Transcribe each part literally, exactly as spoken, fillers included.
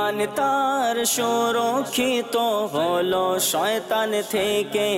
ইমান তার সুরক্ষিত হলো শয়তান থেকে,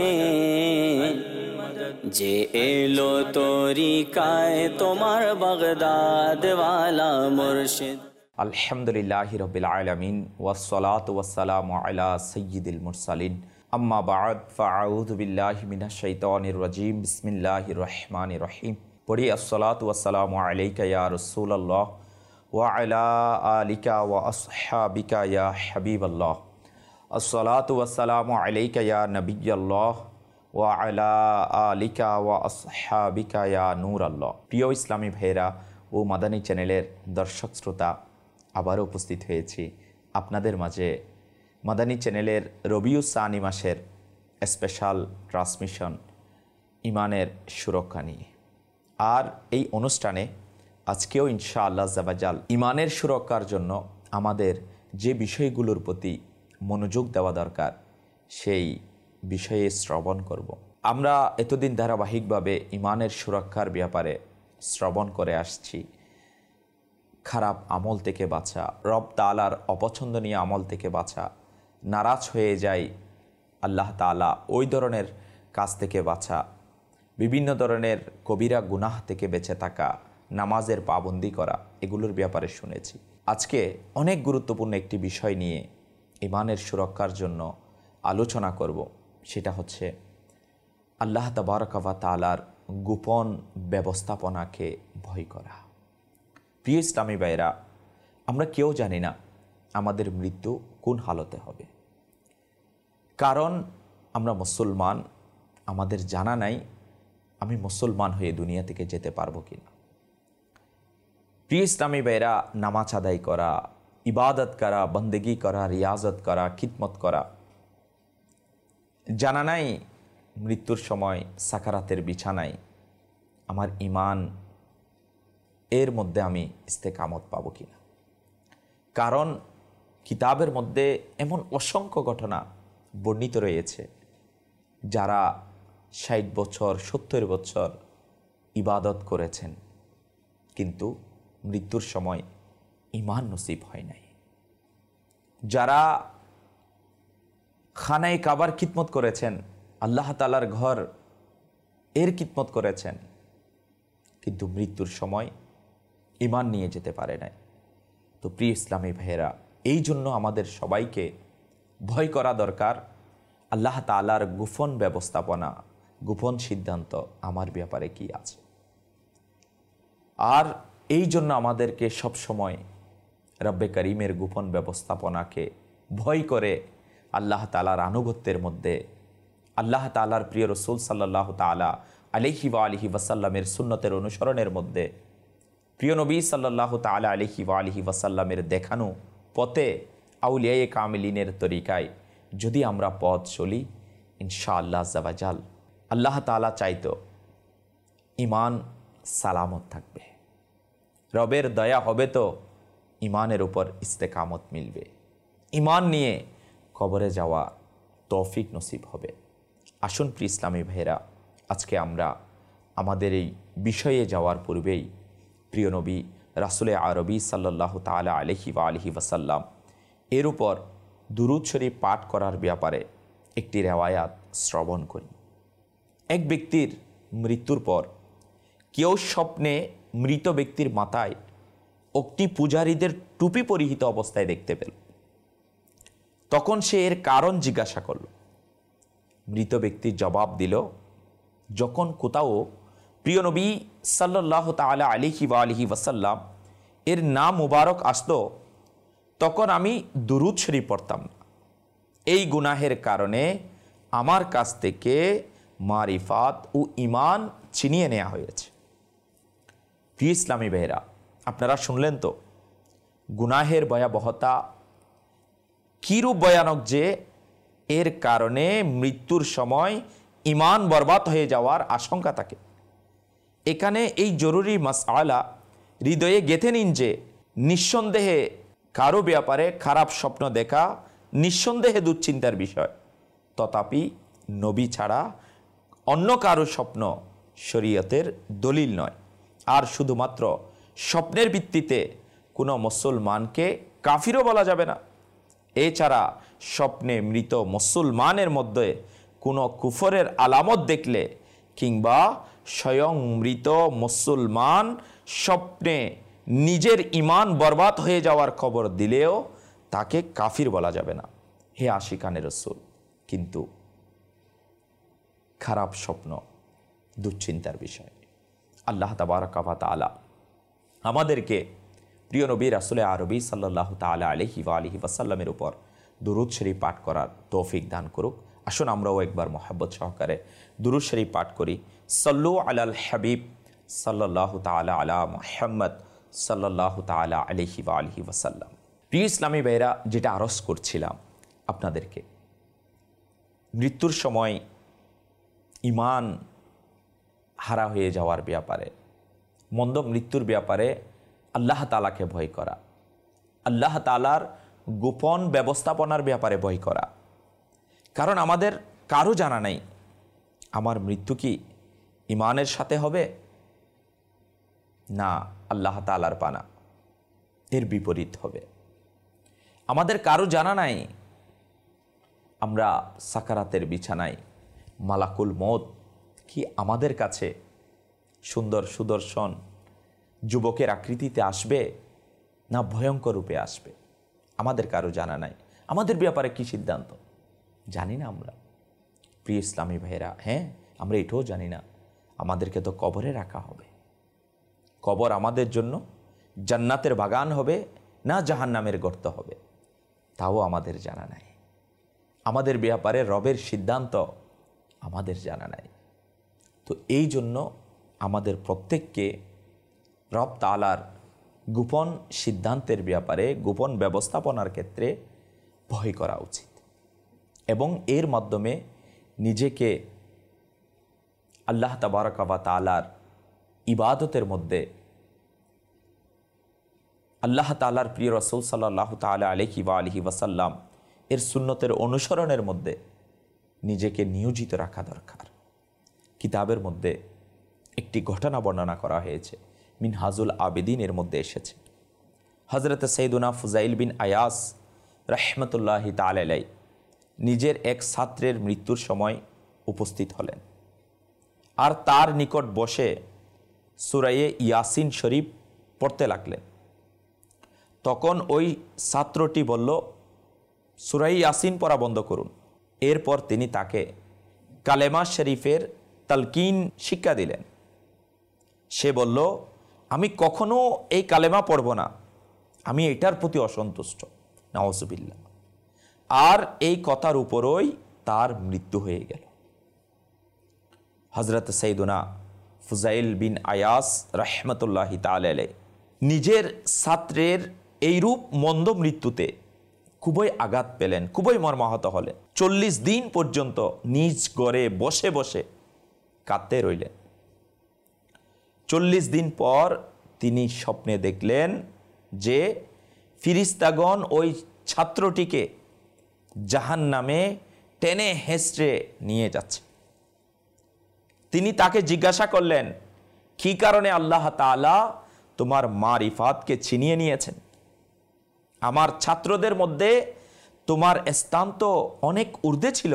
যে এলো তরিকায় তোমার বাগদাদ ওয়ালা মুর্শিদ। আলহামদুলিল্লাহি রাব্বিল আলামিন ওয়াসসালাতু ওয়াসসালামু আলা সাইয়্যিদিল মুরসালিন, আম্মা বা'দ, ফাআউযু বিল্লাহি মিনাশ শাইতানির রাজীম, বিসমিল্লাহির রহমানির রহিম। পড়ি আসসালাতু ওয়াসসালামু আলাইকা ইয়া রাসূলুল্লাহ ওয়া আলা আলিকা ওয়া আসহাবিকা ইয়া হাবিবাল্লাহ, আসসালাতু ওয়াসসালামু আলাইকা ইয়া নবিয়াল্লাহ ওয়া আলা আলিকা ওয়া আসহাবিকা ইয়া নূরাল্লাহ। প্রিয় ইসলামী ভাইয়েরা ও মাদানী চ্যানেলের দর্শক শ্রোতা, আবারও উপস্থিত হয়েছি আপনাদের মাঝে মাদানী চ্যানেলের রবিউস সানি মাসের স্পেশাল ট্রান্সমিশন ইমানের সুরক্ষা নিয়ে। আর এই অনুষ্ঠানে আজকেও ইনশাআল্লাহ জাবাজাল ইমানের সুরক্ষার জন্য আমাদের যে বিষয়গুলোর প্রতি মনোযোগ দেওয়া দরকার সেই বিষয়ে শ্রবণ করব। আমরা এতদিন ধারাবাহিকভাবে ইমানের সুরক্ষার ব্যাপারে শ্রবণ করে আসছি। খারাপ আমল থেকে বাঁচা, রব তাআলার অপছন্দনীয় আমল থেকে বাঁচা, নারাজ হয়ে যায় আল্লাহ তাআলা ওই ধরনের কাজ থেকে বাঁচা, বিভিন্ন ধরনের কবিরা গুনাহ থেকে বেঁচে থাকা, নামাজের পাবন্দি করা, এগুলোর ব্যাপারে শুনেছি। আজকে অনেক গুরুত্বপূর্ণ একটি বিষয় নিয়ে ইমানের সুরক্ষার জন্য আলোচনা করব। সেটা হচ্ছে আল্লাহ তাবারক ওয়া তাআলার গোপন ব্যবস্থাপনাকে ভয় করা। প্রিয় ইসলামী ভাইরা, আমরা কেউ জানি না আমাদের মৃত্যু কোন হালতে হবে। কারণ আমরা মুসলমান, আমাদের জানা নাই আমি মুসলমান হয়ে দুনিয়া থেকে যেতে পারবো কি না। প্রিয় ইসলামী ভাইরা, নামাজ আদায় করা, ইবাদত করা, বন্দেগি করা, রিয়াজত করা, খিদমত করা, জানা নাই মৃত্যুর সময় সাকারাতের বিছানায় আমার ইমান এর মধ্যে আমি ইস্তেকামত পাবো কিনা। কারণ কিতাবের মধ্যে এমন অসংখ্য ঘটনা বর্ণিত রয়েছে যারা ষাট বছর সত্তর বছর ইবাদত করেছেন, কিন্তু মৃত্যুর সময় ইমান নসিব হয় নাই। যারা খানায় কাবার খিদমত করেছেন, আল্লাহ তাআলার ঘর এর খিদমত করেছেন, কিন্তু মৃত্যুর সময় ইমান নিয়ে যেতে পারে নাই। তো প্রিয় ইসলামী ভাইয়েরা, এই জন্য আমাদের সবাইকে ভয় করা দরকার আল্লাহ তাআলার গোপন ব্যবস্থাপনা, গোপন সিদ্ধান্ত আমার ব্যাপারে কি আছে। আর এই জন্য আমাদেরকে সবসময় রব্বে করিমের গোপন ব্যবস্থাপনাকে ভয় করে আল্লাহ তাআলার আনুগত্যের মধ্যে, আল্লাহ তাআলার প্রিয় রসুল সাল্লাল্লাহু তাআলা আলাইহি ওয়া আলিহি ওয়াসাল্লামের সুন্নতের অনুসরণের মধ্যে, প্রিয় নবী সাল্লাল্লাহু তাআলা আলাইহি ওয়া আলিহি ওয়াসাল্লামের দেখানো পথে, আউলিয়ায়ে কামিলিনের তরিকায় যদি আমরা পথ চলি, ইনশাআল্লাহ জাবাজাল আল্লাহ তাআলা চাইতো ইমান সালামত থাকবে, রবের দয়া হবে তো ইমানের উপর ইস্তেকামত মিলবে, ইমান নিয়ে কবরে যাওয়া তৌফিক নসিব হবে। আসুন প্রিয় ইসলামী ভাইয়েরা, আজকে আমরা আমাদের এই বিষয়ে যাওয়ার পূর্বেই প্রিয় নবী রাসূলে আরবি সাল্লাল্লাহু তাআলা আলাইহি ওয়া আলিহি ওয়াসাল্লাম এর উপর দুরূদ শরীফ পাঠ করার ব্যাপারে একটি রেওয়ায়াত শ্রবণ করি। এক ব্যক্তির মৃত্যুর পর কেউ স্বপ্নে মৃত ব্যক্তির মাথায় অগ্নি পূজারীদের টুপি পরিহিত অবস্থায় দেখতে পেল। তখন সে এর কারণ জিজ্ঞাসা করল। মৃত ব্যক্তি জবাব দিল, যখন কোথাও প্রিয় নবী সাল্লাল্লাহু তাআলা আলাইহি ওয়া আলিহি ওয়াসাল্লাম এর নাম মুবারক আসতো, তখন আমি দুরূদ শরীফ পড়তাম না। এই গুনাহের কারণে আমার কাছ থেকে মারিফাত ও ঈমান ছিনিয়ে নেওয়া হয়েছে। প্রিয় ইসলামী ভাইয়েরা, আপনারা শুনলেন তো গুনাহের ভয়াবহতা কিরূপ ভয়ানক, যে এর কারণে মৃত্যুর সময় ঈমান বরবাদ হয়ে যাওয়ার আশঙ্কা থাকে। এখানে এই জরুরি মাসআলা হৃদয়ে গেঁথে নিন যে নিঃসন্দেহে কারো ব্যাপারে খারাপ স্বপ্ন দেখা নিঃসন্দেহে দুশ্চিন্তার বিষয়, তথাপি নবী ছাড়া অন্য কারো স্বপ্ন শরীয়তের দলিল নয়। আর শুধুমাত্র স্বপ্নের ভিত্তিতে কোনো মুসলমানকে কাফিরও বলা যাবে না, এছাড়া স্বপ্নে মৃত মুসলমানের মধ্যে কোনো কুফরের আলামত দেখলে কিংবা স্বয়ং মৃত মুসলমান স্বপ্নে নিজের ঈমান বরবাদ হয়ে যাওয়ার খবর দিলেও তাকে কাফির বলা যাবে না, হে আশিকানে রাসূল। কিন্তু খারাপ স্বপ্ন দুশ্চিন্তার বিষয়। আল্লাহ তাবারাকা ওয়া তাআলা আমাদেরকে প্রিয় নবী রাসূল আরবি সাল্লাল্লাহু তাআলা আলাইহি ওয়া আলিহি ওয়াসাল্লামের উপর দুরূদ শরীফ পাঠ করার তৌফিক দান করুক। আসুন আমরাও একবার মহব্বত সহকারে দুরূদ শরীফ পাঠ করি। সাল্লু আলাল হাবিব সাল্লাল্লাহু তাআলা আলা মুহাম্মদ সাল্লাল্লাহু তাআলা আলাইহি ওয়া আলিহি ওয়াসাল্লাম। প্রিয় ইসলামী ভাইরা, যেটা আরজ করছিলাম আপনাদেরকে, মৃত্যুর সময় ঈমান হারা হয়ে যাওয়ার ব্যাপারে, মন্দ মৃত্যুর ব্যাপারে আল্লাহ তাআলাকে ভয় করা, আল্লাহ তাআলার গোপন ব্যবস্থাপনার ব্যাপারে ভয় করা। কারণ আমাদের কারো জানা নেই আমার মৃত্যু কি ঈমানের সাথে হবে না আল্লাহ তাআলার পানা এর বিপরীত হবে। আমাদের কারো জানা নাই আমরা সাকারাতের বিছানায় মালাকুল মউত কি আমাদের কাছে সুন্দর সুদর্শন যুবকের আকৃতিতে আসবে না ভয়ঙ্কর রূপে আসবে, আমাদের কারো জানা নাই। আমাদের ব্যাপারে কি সিদ্ধান্ত জানি না আমরা। প্রিয় ইসলামী ভাইরা, হ্যাঁ আমরা এটাও জানি না আমাদেরকে তো কবরে রাখা হবে, কবর আমাদের জন্য জান্নাতের বাগান হবে না জাহান্নামের গর্ত হবে, তাও আমাদের জানা নাই। আমাদের ব্যাপারে রবের সিদ্ধান্ত আমাদের জানা নাই। তো এই জন্য আমাদের প্রত্যেককে রব তাআলার গোপন সিদ্ধান্তের ব্যাপারে, গোপন ব্যবস্থাপনার ক্ষেত্রে ভয় করা উচিত এবং এর মাধ্যমে নিজেকে আল্লাহ তাবারাকা ওয়া তাআলার ইবাদতের মধ্যে, আল্লাহ তাআলার প্রিয় রাসূল সাল্লাল্লাহু তাআলা আলাইহি ওয়া আলিহি ওয়াসাল্লাম এর সুন্নতের অনুসরণের মধ্যে নিজেকে নিয়োজিত রাখা দরকার। কিতাবের মধ্যে একটি ঘটনা বর্ণনা করা হয়েছে, মিনহাজুল আবেদিনের মধ্যে এসেছে। হযরত সাইয়্যিদুনা ফুযাইল বিন আয়াস রাহমাতুল্লাহি তাআলা আলাইহি নিজের এক ছাত্রের মৃত্যুর সময় উপস্থিত হলেন আর তার নিকট বসে সূরা ইয়াসিন শরীফ পড়তে লাগলেন। তখন ওই ছাত্রটি বলল, সূরা ইয়াসিন পড়া বন্ধ করুন। এরপর তিনি তাকে কালেমা শরীফের তালকিন শিক্ষা দিলেন। সে বলল, আমি কখনো এই কালেমা পড়ব না, আমি এটার প্রতি অসন্তুষ্ট। নাউজুবিল্লাহ। আর এই কথার উপরই তার মৃত্যু হয়ে গেল। হযরত সাইয়্যিদুনা ফুযাইল বিন আয়াস রাহমাতুল্লাহি তাআলা আলাইহি নিজের ছাত্রের এইরূপ মন্দ মৃত্যুতে খুবই আঘাত পেলেন, খুবই মর্মাহত হলেন। চল্লিশ দিন পর্যন্ত নিজ ঘরে বসে বসে কাঁদতে রইলেন। চল্লিশ দিন পর তিনি স্বপ্নে দেখলেন যে ফিরিস্তাগণ ওই ছাত্রটিকে জাহান্নামে টেনে হেঁচড়ে নিয়ে যাচ্ছে। তিনি তাকে জিজ্ঞাসা করলেন, কী কারণে আল্লাহ তাআলা তোমার মারিফাতকে ছিনিয়ে নিয়েছেন? আমার ছাত্রদের মধ্যে তোমার স্থান তো অনেক ঊর্ধ্বে ছিল।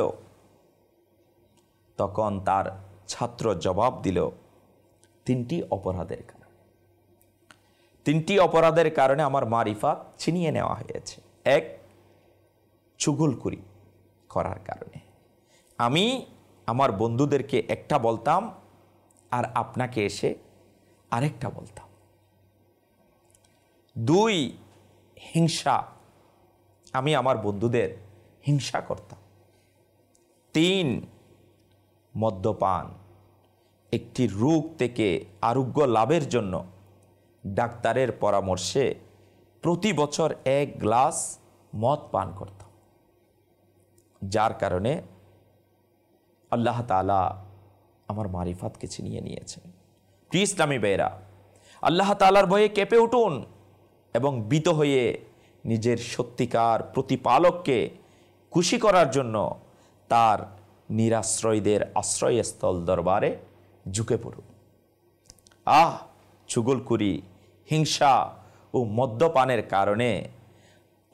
তখন তার ছাত্র জবাব দিল, তিনটি অপরাধের কারণে তিনটি অপরাধের কারণে আমার মারিফাত ছিনিয়ে নেওয়া হয়েছে। এক, চুগলখুরি করার কারণে। আমি আমার বন্ধুদেরকে একটা বলতাম আর আপনাকে এসে আরেকটা বলতাম। দুই, হিংসা, আমি আমার বন্ধুদের হিংসা করতাম। তিন, মদ্যপান, একটি রোগ থেকে আরোগ্য লাভের জন্য ডাক্তারের পরামর্শে প্রতি বছর এক গ্লাস মদ পান করতাম, যার কারণে আল্লাহ তাআলা আমার মারিফাতকে ছিনিয়ে নিয়েছেন। প্রিয় ইসলামী ভাইরা, আল্লাহ তাআলার ভয়ে কেঁপে উঠুন এবং ভীত হয়ে নিজের সত্যিকার প্রতিপালককে খুশি করার জন্য তার নিরাশ্রয়ীদের আশ্রয়স্থল দরবারে ঝুঁকে পড়ুন। আহ চুগলখুরি, হিংসা ও মদ্যপানের কারণে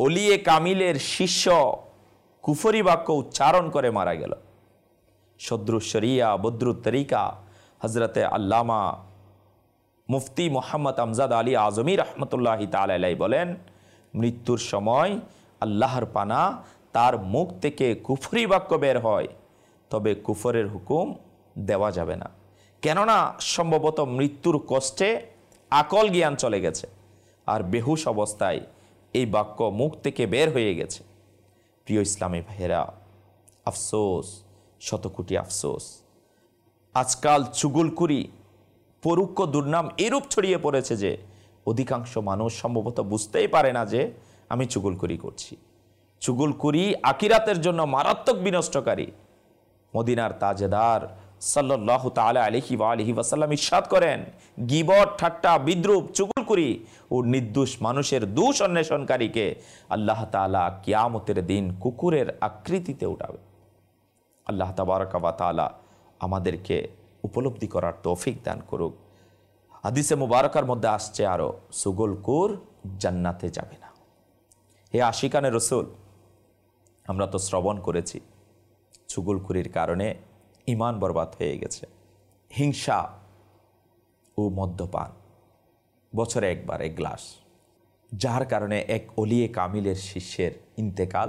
ওলিয়ে কামিলের শিষ্য কুফরি বাক্য উচ্চারণ করে মারা গেল। সদরুস শরিয়া বদরুত তরিকা হজরতে আল্লামা মুফতি মোহাম্মদ আমজাদ আলী আজমি রহমতুল্লাহি তাআলা আলাইহি বলেন, মৃত্যুর সময় আল্লাহর পানা তার মুখ থেকে কুফরি বাক্য বের হয়, তবে কুফরের হুকুম দেওয়া যাবে না, কেননা সম্ভবত মৃত্যুর কষ্টে আকল জ্ঞান চলে গেছে আর বেহুশ অবস্থায় এই বাক্য মুখ থেকে বের হয়ে গেছে। প্রিয় ইসলামী ভাইয়েরা, আফসোস, শতকোটি আফসোস, আজকাল চুগলখুরি পরোক্ষ দুর্নাম এরূপ ছড়িয়ে পড়েছে যে অধিকাংশ মানুষ সম্ভবত বুঝতেই পারে না যে আমি চুগলখুরি করছি। চুগলখুরি আখিরাতের জন্য মারাত্মক বিনষ্টকারী। মদিনার তাজেদার সাল্লাল্লাহু তাআলা আলাইহি ওয়া আলিহি ওয়াসাল্লাম ইরশাদ করেন, গীবত, ঠাট্টা, বিদ্রূপ, চুগলখুরি ও নির্দোষ মানুষের দোষ অন্বেষণকারীকে আল্লাহ তাআলা কিয়ামতের দিন কুকুরের আকৃতিতে উঠাবে। আল্লাহ তাবারক ওয়া তাআলা আমাদেরকে উপলব্ধি করার তৌফিক দান করুক। হাদিসে মুবারকার মধ্যে আসছে আরো, চুগলখোর জান্নাতে যাবে না। হে আশিকানে রসুল, আমরা তো শ্রবণ করেছি চুগলখুরির কারণে ঈমান বরবাদ হয়ে গেছে। হিংসা ও মদ্যপান, বছরে একবার এক গ্লাস, যার কারণে এক ওলিয়ে কামিলের শিষ্যের ইন্তেকাল,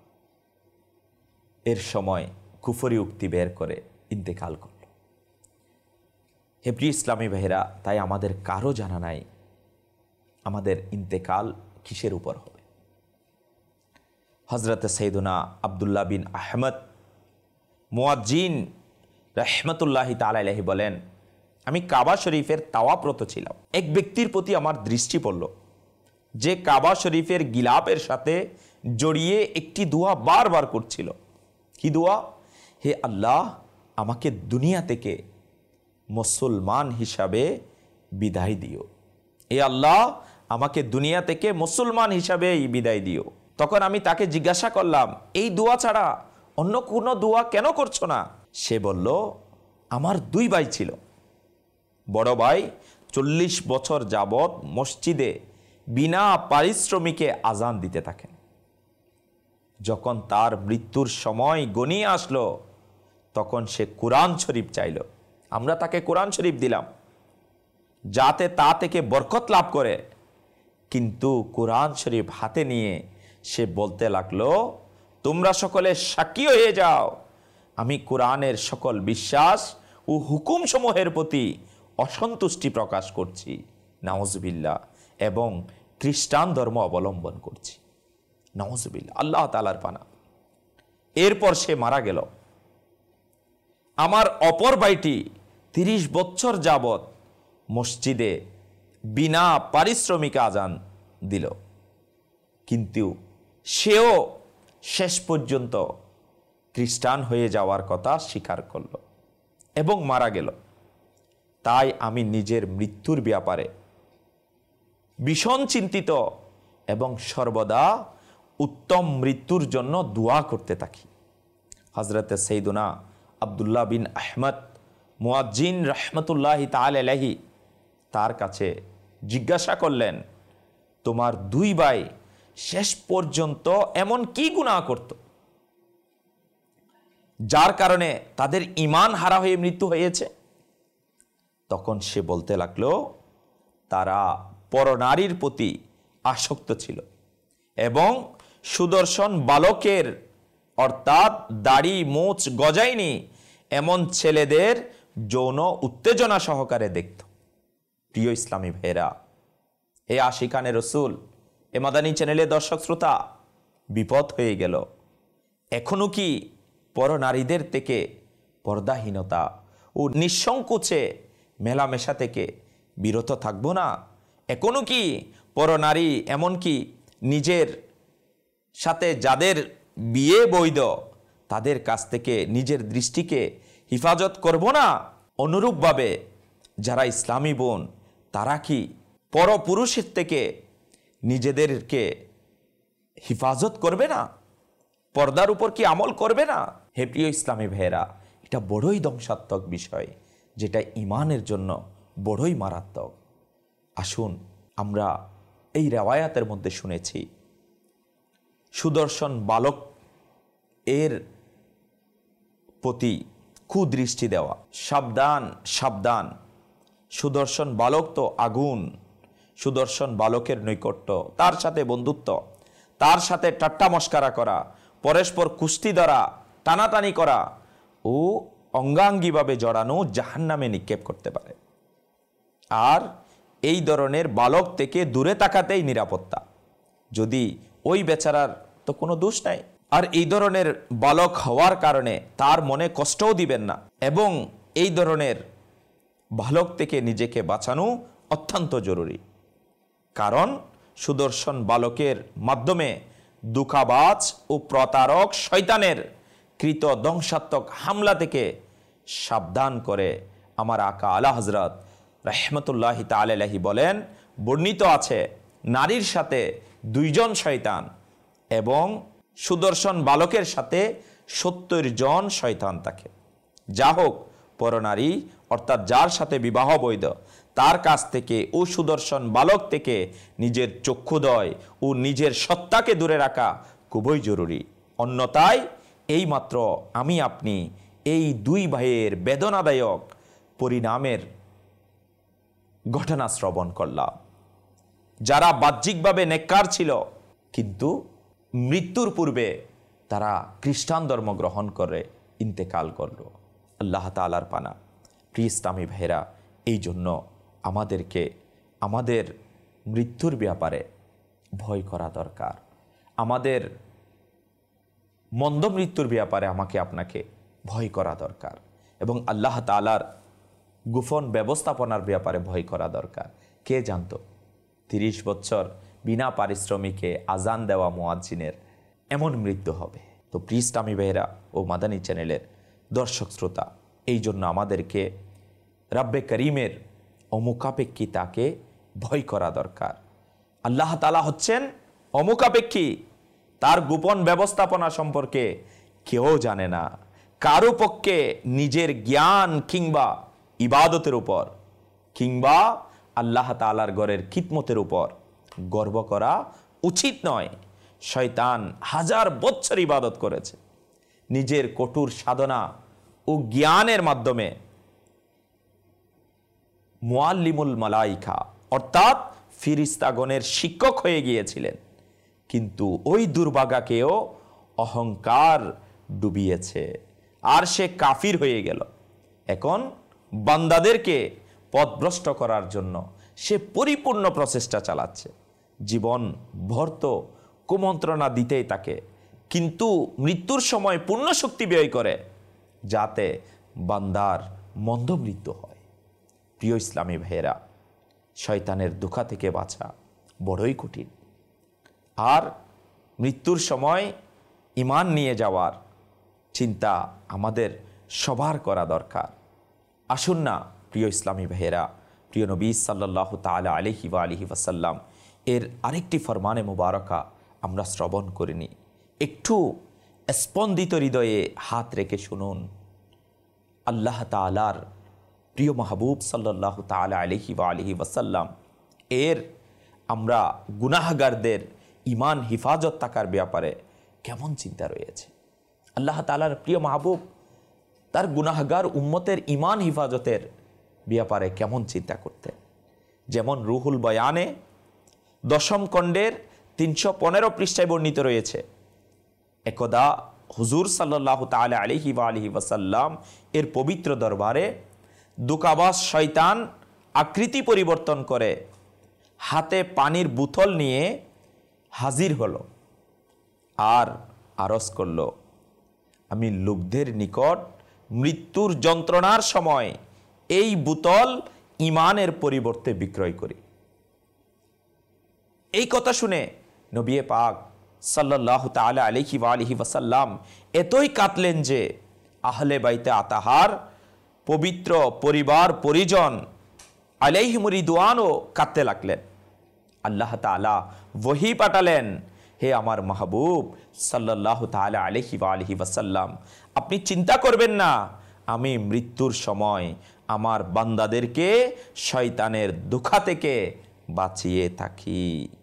এর সময় কুফরি উক্তি বের করে ইন্তেকাল করল। হে প্রিয় ইসলামী ভাইরা, তাই আমাদের কারো জানা নাই আমাদের ইন্তেকাল কিসের উপর হবে। হজরত সৈয়দনা আবদুল্লাহ বিন আহমদ মুয়াজ্জিন রহমতুল্লাহি তাআলা আলাইহি বলেন, আমি কাবা শরীফের তাওয়াফরত ছিলাম। এক ব্যক্তির প্রতি আমার দৃষ্টি পড়ল যে কাবা শরীফের গিলাপের সাথে জড়িয়ে একটি দোয়া বারবার করছিল। কি দোয়া? হে আল্লাহ, আমাকে দুনিয়া থেকে মুসলমান হিসাবে বিদায় দিও। হে আল্লাহ, আমাকে দুনিয়া থেকে মুসলমান হিসাবে বিদায় দিও। তখন আমি তাকে জিজ্ঞাসা করলাম, এই দোয়া ছাড়া অন্য কোনো দোয়া কেন করছো না? সে বলল, আমার দুই ভাই ছিল। বড় ভাই চল্লিশ বছর যাবৎ মসজিদে বিনা পারিশ্রমিকে আজান দিতে থাকেন। যখন তার মৃত্যুর সময় গনিয়ে আসলো, তখন সে কোরআন শরীফ চাইল। আমরা তাকে কোরআন শরীফ দিলাম যাতে তা থেকে বরকত লাভ করে। কিন্তু কোরআন শরীফ হাতে নিয়ে সে বলতে লাগলো, তোমরা সকলে সাক্ষী হয়ে যাও, আমি কোরআনের সকল বিশ্বাস ও হুকুমসমূহের প্রতি অসন্তুষ্টি প্রকাশ করছি, নাউজুবিল্লাহ, এবং খ্রিস্টান ধর্ম অবলম্বন করছি, নাউজুবিল্লাহ, আল্লাহ তাআলার পানা। এরপর সে মারা গেল। আমার অপর ভাইটি তিরিশ বছর যাবৎ মসজিদে বিনা পারিশ্রমিক আজান দিল, কিন্তু সেও শেষ পর্যন্ত খ্রিস্টান হয়ে যাওয়ার কথা স্বীকার করল এবং মারা গেল। তাই আমি নিজের মৃত্যুর ব্যাপারে ভীষণ চিন্তিত এবং সর্বদা উত্তম মৃত্যুর জন্য দোয়া করতে থাকি। হযরতে সৈয়দনা আবদুল্লাহ বিন আহমদ মুয়াজ্জিন রহমতুল্লাহি তাআলা আলাইহি তার কাছে জিজ্ঞাসা করলেন, তোমার দুই ভাই শেষ পর্যন্ত এমন কি গুনাহ করত যার কারণে তাদের ঈমান হারা হয়ে মৃত্যু হয়েছে? তখন সে বলতে লাগলো, তারা পরনারীর প্রতি আসক্ত ছিল এবং সুদর্শন বালকের অর্থাৎ দাড়ি মোচ গজায়নি এমন ছেলেদের যৌন উত্তেজনা সহকারে দেখত। প্রিয় ইসলামী ভাইরা, হে আশিকানে রসুল, এ মাদানী চ্যানেলে দর্শক শ্রোতা, বিপদ হয়ে গেল। এখনো কি পরনারীদের থেকে পর্দাহীনতা ও নিঃসংকোচে মেলামেশা থেকে বিরত থাকবো না? এখনো কি পরনারী, এমনকি নিজের সাথে যাদের বিয়ে বৈধ, তাদের কাছ থেকে নিজের দৃষ্টিকে হিফাজত করব না? অনুরূপভাবে যারা ইসলামী বোন, তারা কি পরপুরুষের থেকে নিজেদেরকে হিফাজত করবে না? পর্দার উপর কি আমল করবে না? হে প্রিয় ইসলামী ভাইয়েরা, এটা বড়ই ধ্বংসাত্মক বিষয়, যেটা ঈমানের জন্য বড়ই মারাত্মক। আসুন, আমরা এই রেওয়ায়াতের মধ্যে শুনেছি সুদর্শন বালক এর প্রতি কুদৃষ্টি দেওয়া। সাবধান সাবধান, সুদর্শন বালক তো আগুন। সুদর্শন বালকের নৈকট্য, তার সাথে বন্ধুত্ব, তার সাথে ঠাট্টা মস্কারা করা, পরস্পর কুস্তি ধরা, টানাটানি করা ও অঙ্গাঙ্গিভাবে জড়ানো জাহান্নামে নিক্ষেপ করতে পারে। আর এই ধরনের বালক থেকে দূরে তাকাতেই নিরাপত্তা, যদি ওই বেচারার তো কোনো দোষ নাই। আর এই ধরনের বালক হওয়ার কারণে তার মনে কষ্টও দিবেন না, এবং এই ধরনের বালক থেকে নিজেকে বাঁচানো অত্যন্ত জরুরি। কারণ সুদর্শন বালকের মাধ্যমে দুঃখাবাজ ও প্রতারক শয়তানের কৃত ধ্বংসাত্মক হামলা থেকে সাবধান করে আমার আকা আলা হযরত রাহমাতুল্লাহি তাআলা আলাইহি বলেন, বর্ণিত আছে নারীর সাথে দুইজন শয়তান এবং সুদর্শন বালকের সাথে সত্তর জন শয়তান থাকে। যা হোক, পরনারী অর্থাৎ যার সাথে বিবাহ বৈধ, তার কাছ থেকে ও সুদর্শন বালক থেকে নিজের চক্ষুদয় ও নিজের সত্তাকে দূরে রাখা খুবই জরুরি। অন্যথায় এইমাত্র আমি আপনি এই দুই ভাইয়ের বেদনাদায়ক পরিণামের ঘটনা শ্রবণ করলাম। যারা বাহ্যিকভাবে নেককার ছিল, কিন্তু মৃত্যুর পূর্বে তারা খ্রিস্টান ধর্ম গ্রহণ করে ইন্তেকাল করল। আল্লাহ তাআলার পানা। প্রিয় ইসলামী ভাইরা, এই জন্য আমাদেরকে আমাদের মৃত্যুর ব্যাপারে ভয় করা দরকার। আমাদের মন্দ মৃত্যুর ব্যাপারে আমাকে আপনাকে ভয় করা দরকার, এবং আল্লাহ তাআলার গোপন ব্যবস্থাপনার ব্যাপারে ভয় করা দরকার। কে জানতো তিরিশ বছর বিনা পারিশ্রমিকে আজান দেওয়া মুয়াজ্জিনের এমন মৃত্যু হবে। তো প্রিয় ইসলামী ভাইরা ও মাদানী চ্যানেলের দর্শক শ্রোতা, এই জন্য আমাদেরকে রব্বে করিমের অমুখাপেক্ষিতাকে ভয় করা দরকার। আল্লাহ তাআলা হচ্ছেন অমুখাপেক্ষী, তার গোপন ব্যবস্থাপনা সম্পর্কে কেউ জানে না। কারো পক্ষে নিজের জ্ঞান কিংবা ইবাদতের উপর কিংবা আল্লাহ তাআলার ঘরের খিদমতের উপর গর্ব করা উচিত নয়। শয়তান হাজার বছর ইবাদত করেছে, নিজের কঠোর সাধনা ও জ্ঞানের মাধ্যমে মুআল্লিমুল মালাইকা অর্থাৎ ফিরিস্তাগণের শিক্ষক হয়ে গিয়েছিলেন, কিন্তু ওই দুর্ভাগাকেও অহংকার ডুবিয়েছে, আর সে কাফির হয়ে গেল। এখন বান্দাদেরকে পথভ্রষ্ট করার জন্য সে পরিপূর্ণ প্রচেষ্টা চালাচ্ছে। জীবন ভর তো কুমন্ত্রণা দিতেই থাকে, কিন্তু মৃত্যুর সময় পূর্ণ শক্তি ব্যয় করে যাতে বান্দার মন্দ মৃত্যু হয়। প্রিয় ইসলামী ভাইয়েরা, শয়তানের দুঃখা থেকে বাঁচা বড়ই কঠিন। আর মৃত্যুর সময় ঈমান নিয়ে যাওয়ার চিন্তা আমাদের সবার করা দরকার। আসুন না প্রিয় ইসলামী ভাইয়েরা, প্রিয় নবী সাল্লাল্লাহু তাআলা আলাইহি ওয়া আলিহি ওয়াসাল্লাম এর আরেকটি ফরমানে মুবারকা আমরা শ্রবণ করিনি। একটু স্পন্দিত হৃদয়ে হাত রেখে শুনুন। আল্লাহ তাআলার প্রিয় মাহবুব সাল্লাল্লাহু তাআলা আলাইহি ওয়া আলিহি ওয়াসাল্লাম এর আমরা গুনাহগারদের ঈমান হিফাজত থাকার ব্যাপারে কেমন চিন্তা রয়েছে। আল্লাহ তাআলার প্রিয় মাহবুব তার গুনাহগার উম্মতের ঈমান হিফাজতের ব্যাপারে কেমন চিন্তা করতেন। যেমন রুহুল বয়ানে দশম খণ্ডের তিনশো পনেরো পৃষ্ঠায় বর্ণিত রয়েছে, একদা হুজুর সাল্লাল্লাহু তাআলা আলাইহি ওয়া আলিহি ওয়াসাল্লাম এর পবিত্র দরবারে দুকাবাস শয়তান আকৃতি পরিবর্তন করে হাতে পানির বোতল নিয়ে হাজির হলো আর আরজ করল, আমি লোকদের নিকট মৃত্যুর যন্ত্রণার সময় এই বোতল ঈমানের পরিবর্তে বিক্রয় করি। এই কথা শুনে নবী পাক সাল্লাল্লাহু তাআলা আলাইহি ওয়া আলিহি ওয়াসাল্লাম এতই কাঁদলেন যে আহলে বাইতে আতাহার পবিত্র পরিবার পরিজন আলাইহিম রিদওয়ানও কাঁদতে লাগলেন। আল্লাহ তাআলা ওহী পাঠালেন, হে আমার মাহবুব সাল্লাল্লাহু তাআলা আলাইহি ওয়া আলিহি ওয়াসাল্লাম, আপনি চিন্তা করবেন না, আমি মৃত্যুর সময় আমার বান্দাদেরকে শয়তানের দুঃখা থেকে বাঁচিয়ে থাকি।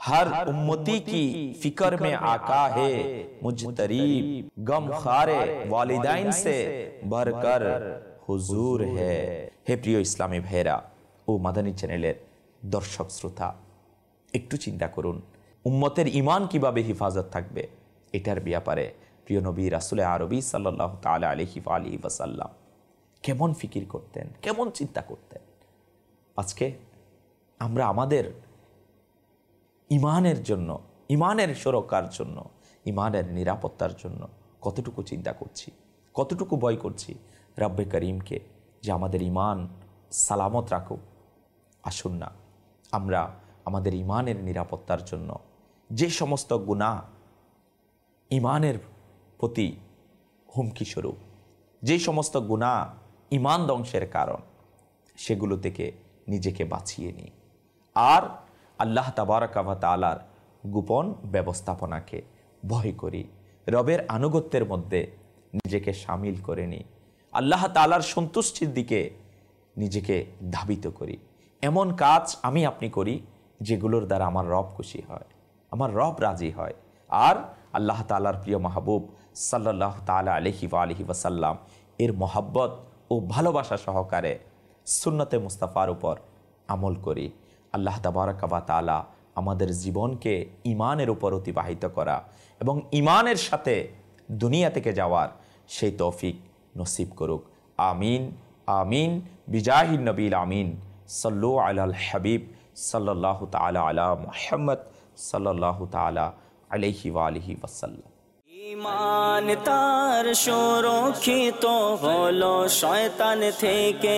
हर उम्मती की फिक्र में आका है मुजतरीब, गम खारे वालिदाइन से भरकर हुजूर है। হে প্রিয় ইসলামী ভাইরা ও মাদানী চ্যানেলের দর্শক শ্রোতা, একটু চিন্তা করুন উম্মতের ঈমান কিভাবে হিফাজত থাকবে। এটার ব্যাপারে প্রিয় নবী রাসূল আরবি সাল্লাল্লাহু তাআলা আলাইহি ওয়া আলিহি ওয়াসাল্লাম কেমন ফিকির করতেন, কেমন চিন্তা করতেন। আজকে আমরা আমাদের ইমানের জন্য, ইমানের সুরক্ষার জন্য, ইমানের নিরাপত্তার জন্য কতটুকু চিন্তা করছি, কতটুকু ভয় করছি রব্বে করিমকে যে আমাদের ইমান সালামত রাখুক। আসুন না আমরা আমাদের ইমানের নিরাপত্তার জন্য যে সমস্ত গুনাহ ইমানের প্রতি হুমকি স্বরূপ, যে সমস্ত গুনাহ ইমান ধ্বংসের কারণ, সেগুলো থেকে নিজেকে বাঁচিয়ে নিই আর আল্লাহ তাবারাক ওয়া তাআলার গোপন ব্যবস্থাপনাকে ভয় করি। রবের আনুগত্যের মধ্যে নিজেকে শামিল করে নিই, আল্লাহ তাআলার সন্তুষ্টির দিকে নিজেকে ধাবিত করি। এমন কাজ আমি আপনি করি যেগুলোর দ্বারা আমার রব খুশি হয়, আমার রব রাজি হয়। আর আল্লাহ তাআলার প্রিয় মাহবুব সাল্লাল্লাহু তাআলা আলাইহি ওয়া আলিহি ওয়াসাল্লাম এর মহব্বত ও ভালোবাসা সহকারে সুন্নতে মুস্তাফার উপর আমল করি। আল্লাহ তাবারাক ওয়া তাআলা আমাদের জীবনকে ইমানের উপর অতিবাহিত করা এবং ইমানের সাথে দুনিয়া থেকে যাওয়ার সেই তৌফিক নসিব করুক। আমিন আমিন বিজাহিন নবীল আমিন। সাল্লু আলাল হাবিব সাল্লাল্লাহু তাআলা আলা মুহাম্মদ সাল্লাল্লাহু তাআলা আলাইহি ওয়া আলিহি ওয়াসাল্লাম। ঈমান তার সুরক্ষিত হলো শয়তান থেকে,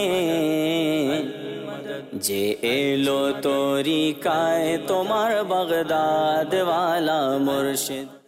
যে এলো তরিকায় তোমার বাগদাদ ওয়ালা মুর্শিদ।